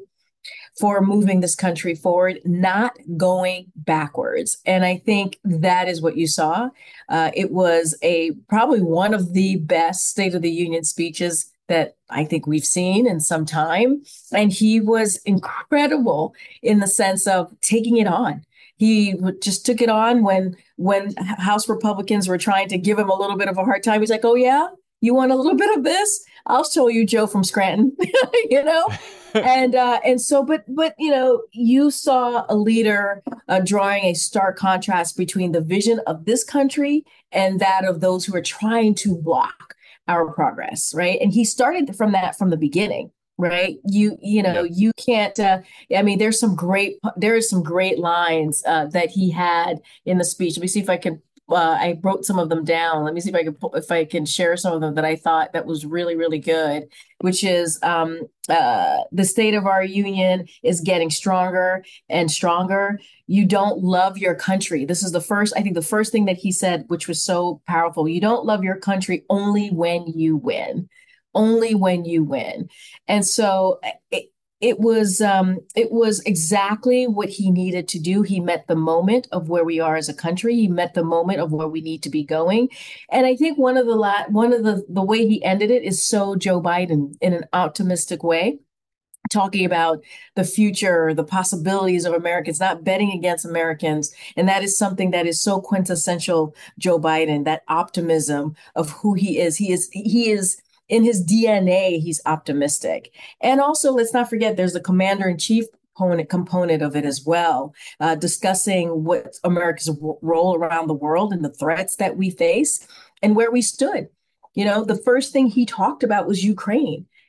for moving this country forward, not going backwards. And I think that is what you saw. Uh, it was a probably one of the best State of the Union speeches that I think we've seen in some time. And he was incredible in the sense of taking it on. He just took it on when when House Republicans were trying to give him a little bit of a hard time. He's like, oh, yeah, you want a little bit of this? I'll show you Joe from Scranton, you know? and uh, and so, but, but you know, you saw a leader uh, drawing a stark contrast between the vision of this country and that of those who are trying to block our progress, right? And he started from that from the beginning. Right. You, you know, yeah. you can't, uh, I mean, there's some great, there is some great lines uh, that he had in the speech. Let me see if I can, uh, I wrote some of them down. Let me see if I can, if I can share some of them that I thought that was really, really good, which is um, uh, the state of our union is getting stronger and stronger. You don't love your country. This is the first, I think the first thing that he said, which was so powerful. You don't love your country only when you win. Only when you win. And so it, it was um, it was exactly what he needed to do. He met the moment of where we are as a country. He met the moment of where we need to be going. And I think one of the la- one of the the way he ended it is so Joe Biden in an optimistic way, talking about the future, the possibilities of Americans, not betting against Americans. And that is something that is so quintessential Joe Biden, that optimism of who he is. He is he is in his D N A, he's optimistic. And also, let's not forget, there's the commander-in-chief component, component of it as well, uh, discussing what America's role around the world and the threats that we face and where we stood. You know, the first thing he talked about was Ukraine.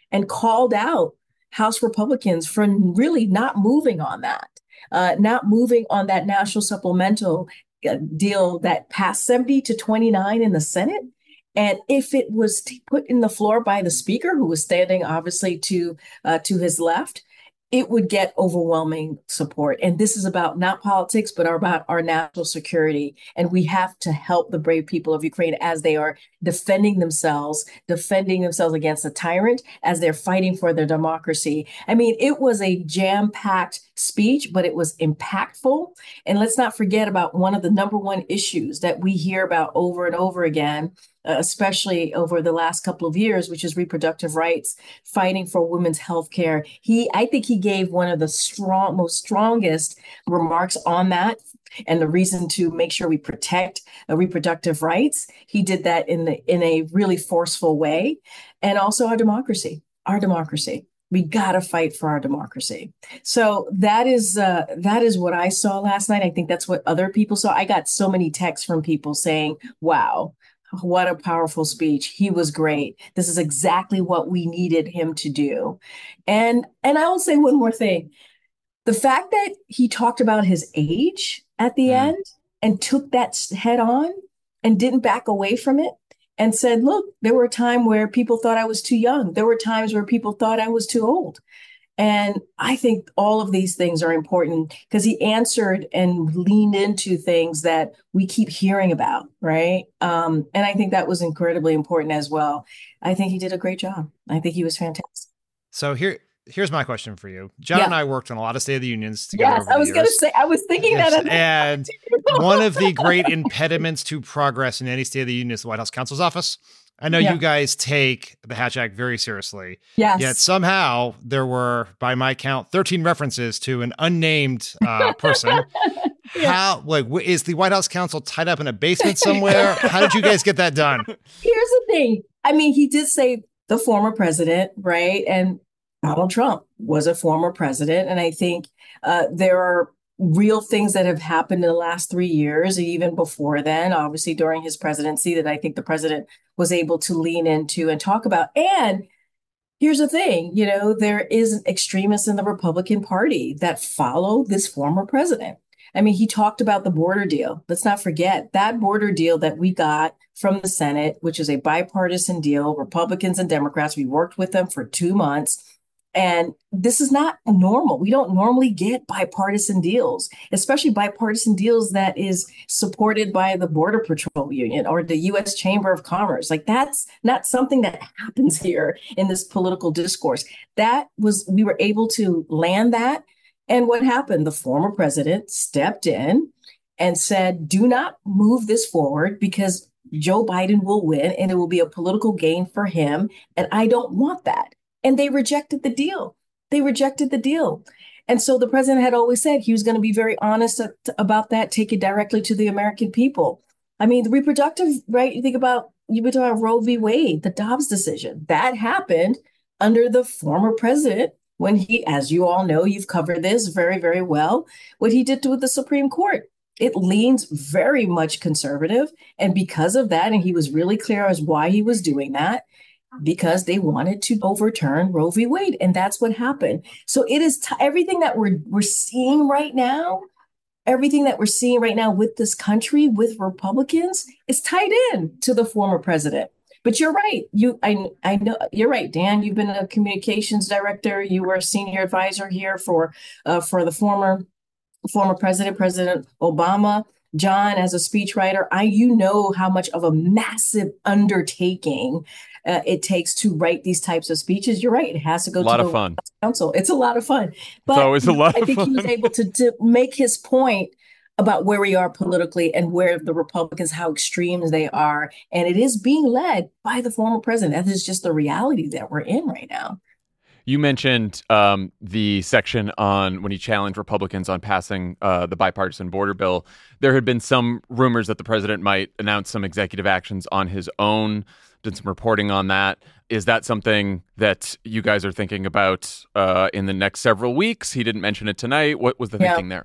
and called out House Republicans for really not moving on that, uh, not moving on that national supplemental uh, deal that passed seventy to twenty-nine in the Senate. And if it was put in the floor by the speaker, who was standing obviously to uh, to his left, it would get overwhelming support. And this is about not politics, but about our national security. And we have to help the brave people of Ukraine as they are defending themselves, defending themselves against a tyrant, as they're fighting for their democracy. I mean, it was a jam-packed speech, but it was impactful. And let's not forget about one of the number one issues that we hear about over and over again, Uh, especially over the last couple of years, which is reproductive rights, fighting for women's health care. He, I think he gave one of the strong, most strongest remarks on that, and the reason to make sure we protect uh, reproductive rights. He did that in the in a really forceful way, and also our democracy, our democracy. We got to fight for our democracy. So that is uh, that is what I saw last night. I think that's what other people saw. I got so many texts from people saying, "Wow, what a powerful speech. He was great. This is exactly what we needed him to do." And and I will say one more thing. The fact that he talked about his age at the mm. end and took that head on and didn't back away from it and said, look, there were a time where people thought I was too young. There were times where people thought I was too old. And I think all of these things are important because he answered and leaned into things that we keep hearing about, right? Um, and I think that was incredibly important as well. I think he did a great job. I think he was fantastic. So here, here's my question for you. John yeah. and I worked on a lot of State of the Unions together. Yes, over I was going to say, I was thinking yes. that. And one of the great impediments to progress in any State of the Union is the White House counsel's office. I know yeah. you guys take the Hatch Act very seriously. Yes. Yet somehow there were, by my count, thirteen references to an unnamed uh, person. yeah. How, like, is the White House counsel tied up in a basement somewhere? How did you guys get that done? Here's the thing. I mean, he did say the former president, right? And Donald Trump was a former president. And I think uh, there are real things that have happened in the last three years, even before then, obviously during his presidency, that I think the president was able to lean into and talk about. And here's the thing, you know, there is extremists in the Republican Party that follow this former president. I mean, he talked about the border deal. Let's not forget that border deal that we got from the Senate, which is a bipartisan deal, Republicans and Democrats. We worked with them for two months. And this is not normal. We don't normally get bipartisan deals, especially bipartisan deals that is supported by the Border Patrol Union or the U S Chamber of Commerce. Like, that's not something that happens here in this political discourse. That was, we were able to land that. And what happened? The former president stepped in and said, do not move this forward because Joe Biden will win and it will be a political gain for him. And I don't want that. And they rejected the deal. They rejected the deal. And so the president had always said he was going to be very honest about that, take it directly to the American people. I mean, the reproductive right, you think about, you've been talking about Roe v. Wade, the Dobbs decision. That happened under the former president when he, as you all know, you've covered this very, very well, what he did to the Supreme Court. It leans very much conservative. And because of that, and he was really clear as why he was doing that, because they wanted to overturn Roe v. Wade. And that's what happened. So it is t- everything that we're we're seeing right now, everything that we're seeing right now with this country, with Republicans, is tied in to the former president. But you're right. You, I, I know you're right, Dan. You've been a communications director. You were a senior advisor here for uh, for the former former president, President Obama. John, as a speechwriter, I you know how much of a massive undertaking uh, it takes to write these types of speeches. You're right; it has to go a lot to of the fun. Council. It's a lot of fun. But it's always a lot I of think fun. he was able to, to make his point about where we are politically and where the Republicans, how extreme they are, and it is being led by the former president. That is just the reality that we're in right now. You mentioned um, the section on when he challenged Republicans on passing uh, the bipartisan border bill. There had been some rumors that the president might announce some executive actions on his own, did some reporting on that. Is that something that you guys are thinking about uh, in the next several weeks? He didn't mention it tonight. What was the yeah. thinking there?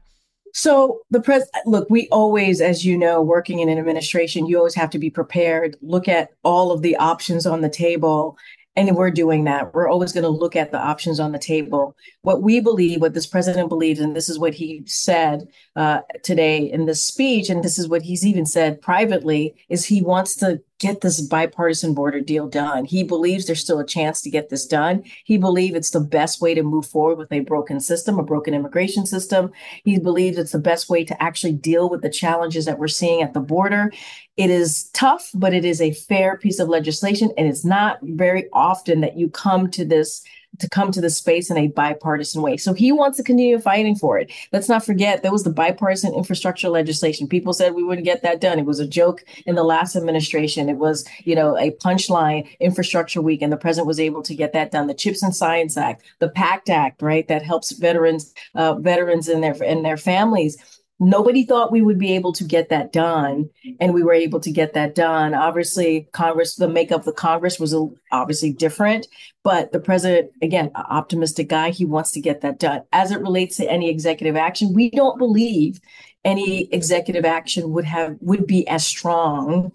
So the pres look, we always, as you know, working in an administration, you always have to be prepared, look at all of the options on the table. And we're doing that. We're always going to look at the options on the table. What we believe, what this president believes, and this is what he said uh, today in this speech, and this is what he's even said privately, is he wants to get this bipartisan border deal done. He believes there's still a chance to get this done. He believes it's the best way to move forward with a broken system, a broken immigration system. He believes it's the best way to actually deal with the challenges that we're seeing at the border. It is tough, but it is a fair piece of legislation, and it's not very often that you come to this to come to this space in a bipartisan way. So he wants to continue fighting for it. Let's not forget, there was the bipartisan infrastructure legislation. People said we wouldn't get that done. It was a joke in the last administration. It was, you know, a punchline infrastructure week, and the president was able to get that done. The CHIPS and Science Act, the PACT Act, right, that helps veterans, uh, veterans and their and their families. Nobody thought we would be able to get that done, and we were able to get that done. Obviously, Congress, the makeup of the Congress was obviously different, but the president, again, an optimistic guy, he wants to get that done. As it relates to any executive action, we don't believe any executive action would have would be as strong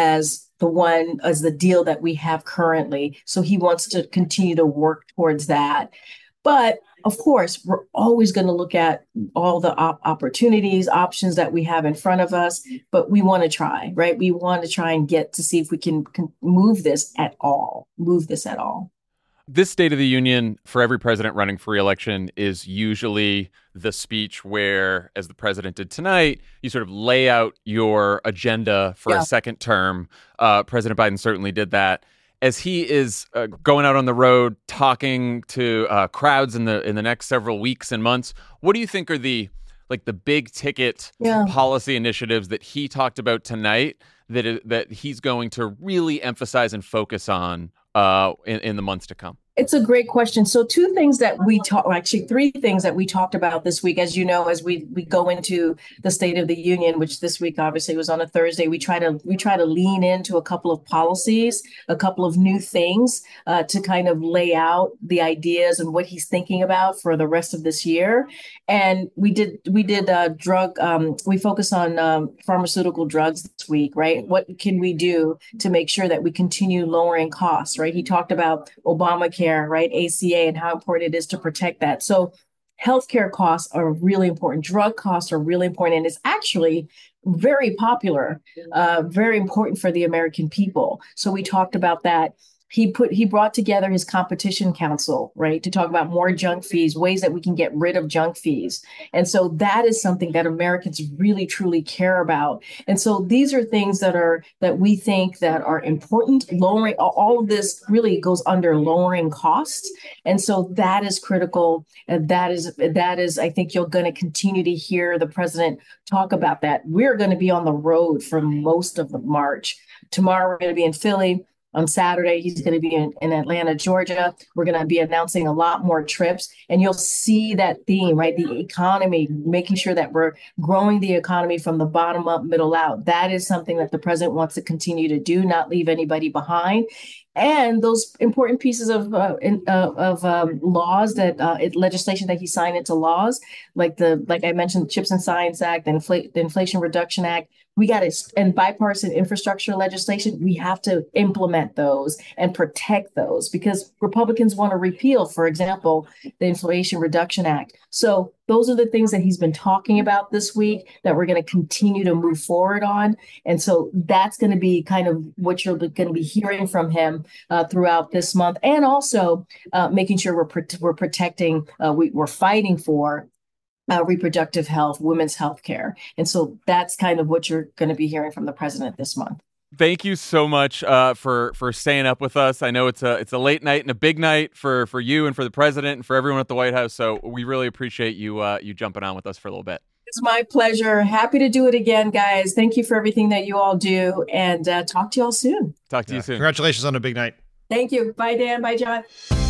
as the one as the deal that we have currently. So he wants to continue to work towards that. But of course, we're always going to look at all the op- opportunities, options that we have in front of us, but we want to try, right? We want to try and get to see if we can, can move this at all, move this at all. This State of the Union for every president running for re-election is usually the speech where, as the president did tonight, you sort of lay out your agenda for yeah. a second term. Uh, President Biden certainly did that. As he is uh, going out on the road, talking to uh, crowds in the in the next several weeks and months, what do you think are the like the big ticket yeah. policy initiatives that he talked about tonight that is, that he's going to really emphasize and focus on uh, in, in the months to come? It's a great question. So two things that we talk, actually three things that we talked about this week, as you know, as we we go into the State of the Union, which this week obviously was on a Thursday, we try to we try to lean into a couple of policies, a couple of new things uh, to kind of lay out the ideas and what he's thinking about for the rest of this year. And we did we did uh, drug. Um, we focus on um, pharmaceutical drugs this week, right? What can we do to make sure that we continue lowering costs, right? He talked about Obamacare, right, A C A, and how important it is to protect that. So healthcare costs are really important. Drug costs are really important. And it's actually very popular, uh, very important for the American people. So we talked about that. He put he brought together his competition council, right, to talk about more junk fees, ways that we can get rid of junk fees. And so that is something that Americans really, truly care about. And so these are things that are that we think that are important. Lowering all of this really goes under lowering costs. And so that is critical. And that is that is, I think you're going to continue to hear the president talk about that. We're going to be on the road for most of the March. Tomorrow, we're going to be in Philly. On Saturday, he's going to be in, in Atlanta, Georgia. We're going to be announcing a lot more trips. And you'll see that theme, right? The economy, making sure that we're growing the economy from the bottom up, middle out. That is something that the president wants to continue to do, not leave anybody behind. And those important pieces of uh, in, uh, of um, laws that uh, it, legislation that he signed into laws, like the like I mentioned, the CHIPS and Science Act, the, Infl- the Inflation Reduction Act. We got it, and bipartisan infrastructure legislation. We have to implement those and protect those because Republicans want to repeal, for example, the Inflation Reduction Act. So those are the things that he's been talking about this week that we're going to continue to move forward on. And so that's going to be kind of what you're going to be hearing from him uh, throughout this month, and also uh, making sure we're pro- we're protecting, uh, we, we're fighting for Uh, reproductive health, women's health care. And so that's kind of what you're going to be hearing from the president this month. Thank you so much uh, for for staying up with us. I know it's a it's a late night and a big night for for you and for the president and for everyone at the White House. So we really appreciate you uh, you jumping on with us for a little bit. It's my pleasure. Happy to do it again, guys. Thank you for everything that you all do, and uh, talk to you all soon. Talk to yeah. you soon. Congratulations on a big night. Thank you. Bye, Dan. Bye, John.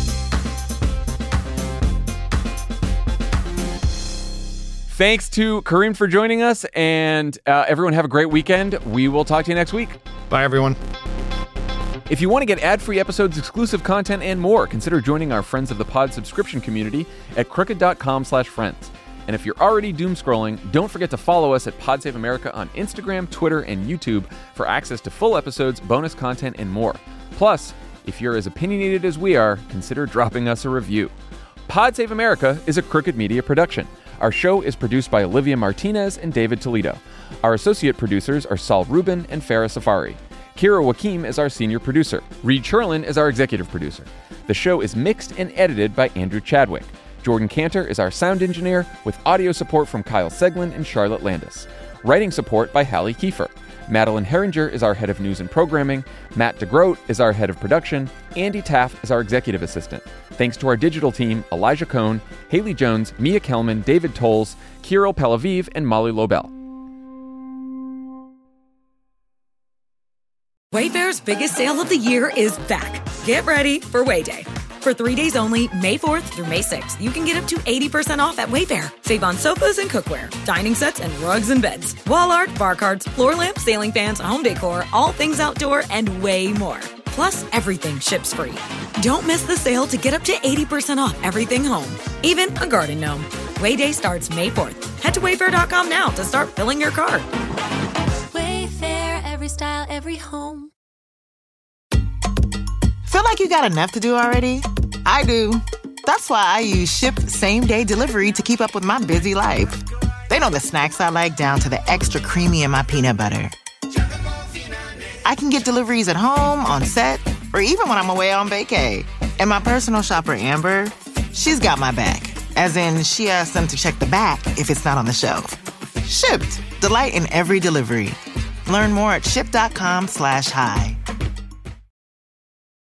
Thanks to Kareem for joining us, and uh, everyone have a great weekend. We will talk to you next week. Bye, everyone. If you want to get ad-free episodes, exclusive content, and more, consider joining our Friends of the Pod subscription community at crooked.com slash friends. And if you're already doom scrolling, don't forget to follow us at Pod Save America on Instagram, Twitter, and YouTube for access to full episodes, bonus content, and more. Plus, If you're as opinionated as we are, consider dropping us a review. Pod Save America is a Crooked Media production. Our show is produced by Olivia Martinez and David Toledo. Our associate producers are Saul Rubin and Farah Safari. Kira Wakim is our senior producer. Reed Sherlin is our executive producer. The show is mixed and edited by Andrew Chadwick. Jordan Cantor is our sound engineer, with audio support from Kyle Seglin and Charlotte Landis. Writing support by Hallie Kiefer. Madeline Herringer is our head of news and programming. Matt DeGroat is our head of production. Andy Taft is our executive assistant. Thanks to our digital team, Elijah Cohn, Haley Jones, Mia Kelman, David Tolles, Kirill Pelaviv, and Molly Lobel. Wayfair's biggest sale of the year is back. Get ready for Way Day. For three days only, May fourth through May sixth, you can get up to eighty percent off at Wayfair. Save on sofas and cookware, dining sets and rugs and beds, wall art, bar cards, floor lamps, ceiling fans, home decor, all things outdoor, and way more. Plus, everything ships free. Don't miss the sale to get up to eighty percent off everything home, even a garden gnome. Way Day starts May fourth. Head to wayfair dot com now to start filling your cart. Wayfair, every style, every home. Feel like you got enough to do already? I do. That's why I use Shipt same-day delivery to keep up with my busy life. They know the snacks I like down to the extra creamy in my peanut butter. I can get deliveries at home, on set, or even when I'm away on vacay. And my personal shopper, Amber, she's got my back. As in, she asks them to check the back if it's not on the shelf. Shipt. Delight in every delivery. Learn more at shipt dot com slash hi.